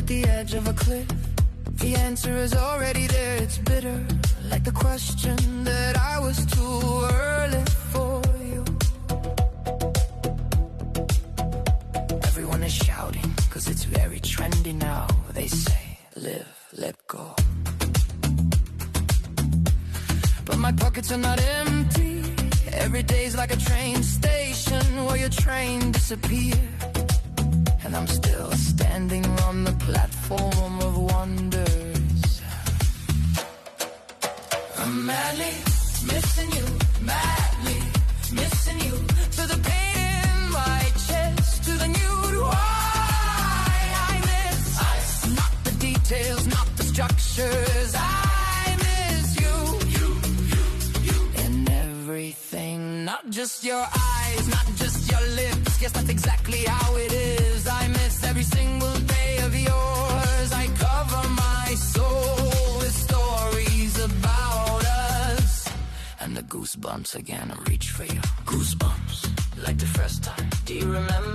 the edge of a cliff. The answer is already there, it's bitter, like the question that I was too early for you. Everyone is shouting, cause it's very trendy now. They say, live, let go. But my pockets are not empty. Every day's like a train station where your train disappears, and I'm still standing on the platform of wonders. I'm madly missing you, madly missing you. To the pain in my chest, to the nude why I miss. Not the details, not the structures. I miss you, you, in everything. Not just your eyes, not just your lips. Guess that's exactly how it is. I miss every single day of yours. I cover my soul with stories about us, and the goosebumps again reach for you. Goosebumps, like the first time. Do you remember?